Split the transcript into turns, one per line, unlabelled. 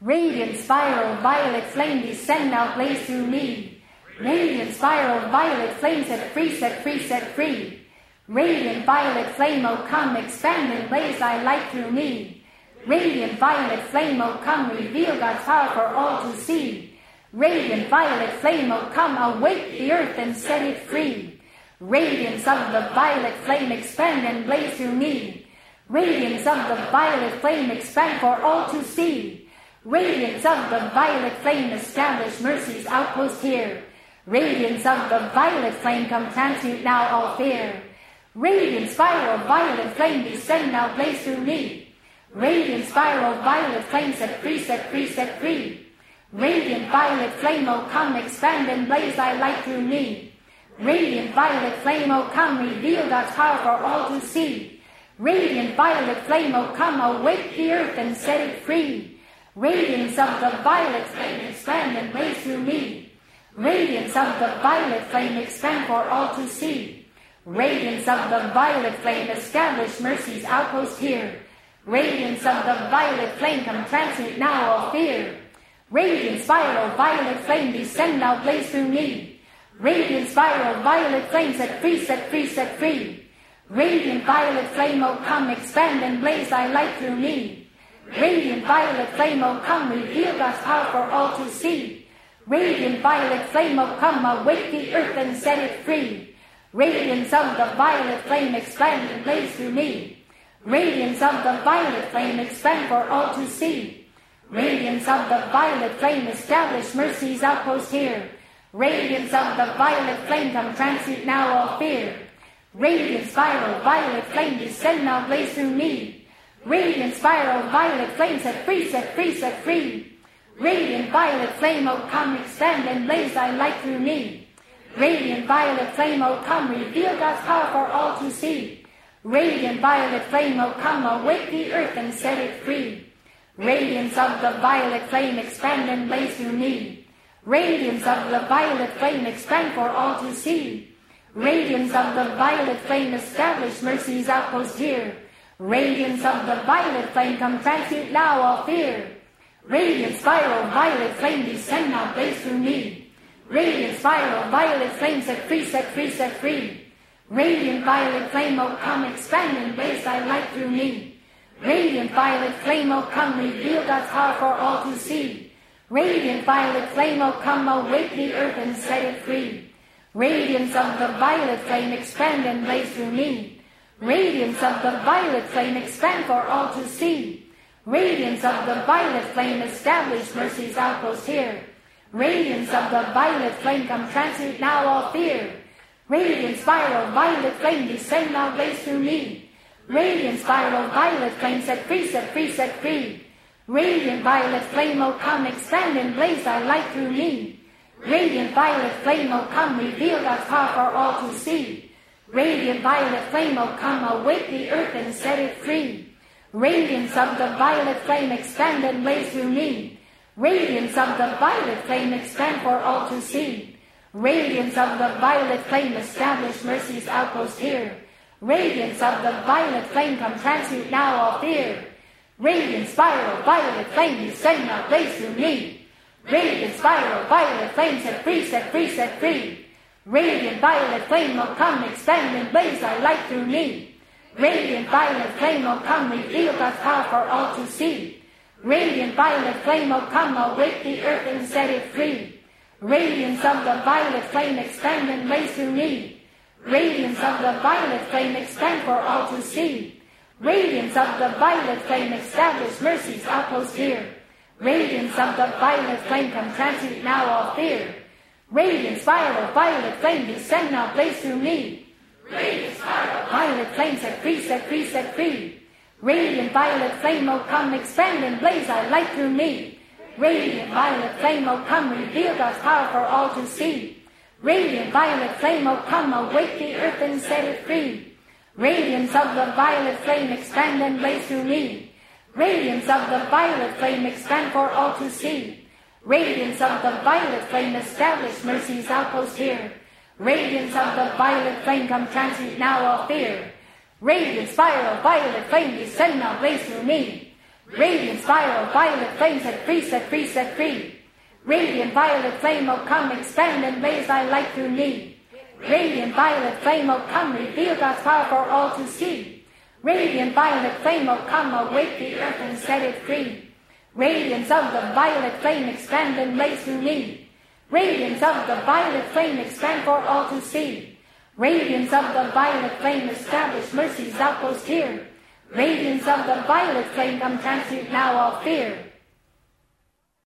Radiant spiral, violet flame, descend now, blaze through me. Radiant spiral, violet flame, set free, set free, set free. Radiant violet flame, oh come, expand and blaze thy light through me. Radiant violet flame, oh come, reveal God's power for all to see. Radiant violet flame, oh come, awake the earth and set it free. Radiance of the violet flame, expand and blaze through me. Radiance of the violet flame, expand for all to see. Radiance of the violet flame, establish mercy's outpost here. Radiance of the violet flame, come transmute now all fear. Radiant spiral, violet flame, descend now, blaze through me. Radiant spiral, violet flame, set free, set free, set free. Radiant violet flame, oh come, expand and blaze thy light through me. Radiant violet flame, oh come, reveal God's power for all to see. Radiant violet flame, oh come, awake the earth and set it free. Radiance of the violet flame, expand and blaze through me. Radiance of the violet flame, expand for all to see. Radiance of the violet flame, establish mercy's outpost here. Radiance of the violet flame, come transmute now all fear. Radiant spiral, violet flame, descend now, blaze through me. Radiant spiral, violet flame, set free, set free, set free. Radiant violet flame, oh come, expand and blaze thy light through me. Radiant violet flame, oh come, reveal God's power for all to see. Radiant violet flame, oh come, awake the earth and set it free. Radiance of the violet flame, expand and blaze through me. Radiance of the violet flame, expand for all to see. Radiance of the violet flame, establish mercy's outpost here. Radiance of the violet flame, come transmute now all fear. Radiant spiral, violet flame, descend now, blaze through me. Radiant spiral, violet flame, set free, set free, set free. Radiant violet flame, oh come, expand and blaze thy light through me. Radiant violet flame, oh come, reveal God's power for all to see. Radiant violet flame, oh come, awake the earth and set it free. Radiance of the violet flame, expand and blaze through me. Radiance of the violet flame, expand for all to see. Radiance of the violet flame, establish mercy's outpost here. Radiance of the violet flame, come transmute now all fear. Radiant spiral, violet flame, descend now, blaze through me. Radiant spiral, violet flame, set free, set free, set free. Radiant violet flame, oh come, expand and blaze thy light through me. Radiant violet flame, oh come, reveal God's power for all to see. Radiant violet flame, oh come, awake the earth and set it free. Radiance of the violet flame, expand and blaze through me. Radiance of the violet flame, expand for all to see. Radiance of the violet flame, establish mercy's outpost here. Radiance of the violet flame, come transmute now all fear. Radiant spiral, violet flame, descend now, blaze through me. Radiant spiral, violet flame, set free, set free, set free. Radiant violet flame, oh come, expand and blaze thy light through me. Radiant violet flame, oh come, reveal God's power for all to see. Radiant violet flame, oh come, awake the earth and set it free. Radiance of the violet flame, expand and blaze through me. Radiance of the violet flame, expand for all to see. Radiance of the violet flame, establish mercy's outpost here. Radiance of the violet flame, come transmute now all fear. Radiant spiral, violet flame, descend now, blaze through me. Radiant spiral, violet flame, set free, set free, set free. Radiant violet flame, oh come, expand and blaze thy light through me. Radiant violet flame, oh come, reveal God's power for all to see. Radiant violet flame, oh come, awake the earth and set it free. Radiance of the violet flame, expand and blaze through me. Radiance of the violet flame, expand for all to see. Radiance of the violet flame, establish mercy's outpost here. Radiance of the violet flame, come transmute now all fear. Radiant spiral, violet flame, descend now, blaze through me. Radiant spiral, violet flame, set free, set free, set free. Radiant violet flame, oh come, expand and blaze thy light through me. Radiant violet flame, oh come, reveal God's power for all to see. Radiant violet flame, oh come, awake the earth and set it free. Radiance of the violet flame, expand and blaze through me. Radiance of the violet flame, expand for all to see. Radiance of the violet flame, establish mercy's outpost here. Radiance of the violet flame, come transmute now all fear. Radiant spiral, violet flame, descend now, blaze through me. Radiant spiral, violet flame, set free, set free, set free. Radiant violet flame, oh come, expand and blaze thy light through me. Radiant violet flame, oh come, reveal God's power for all to see. Radiant violet flame, oh come, awake the earth and set it free. Radiance of the violet flame, expand and blaze through me. Radiance of the violet flame, expand for all to see. Radiance of the violet flame, establish mercy's outpost here. Radiance of the violet flame, come transmute now all fear.